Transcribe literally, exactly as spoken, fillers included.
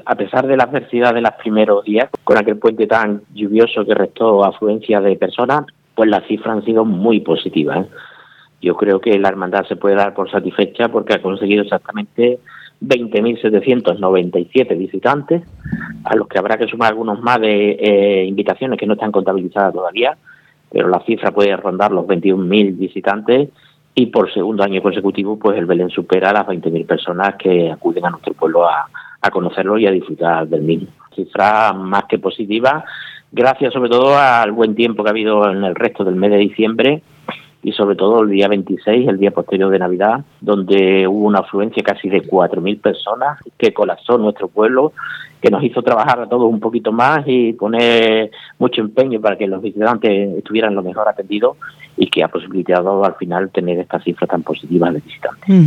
a pesar de la adversidad de los primeros días, con aquel puente tan lluvioso que restó afluencia de personas, pues las cifras han sido muy positivas, ¿eh? Yo creo que la hermandad se puede dar por satisfecha porque ha conseguido exactamente veinte mil setecientos noventa y siete visitantes, a los que habrá que sumar algunos más de eh, invitaciones que no están contabilizadas todavía, pero la cifra puede rondar los veintiún mil visitantes y por segundo año consecutivo pues el Belén supera las veinte mil personas que acuden a nuestro pueblo a, a conocerlo y a disfrutar del mismo. Cifra más que positiva, gracias sobre todo al buen tiempo que ha habido en el resto del mes de diciembre y sobre todo el día veintiséis, el día posterior de Navidad, donde hubo una afluencia casi de cuatro mil personas que colapsó nuestro pueblo, que nos hizo trabajar a todos un poquito más y poner mucho empeño para que los visitantes estuvieran lo mejor atendidos y que ha posibilitado al final tener estas cifras tan positivas de visitantes.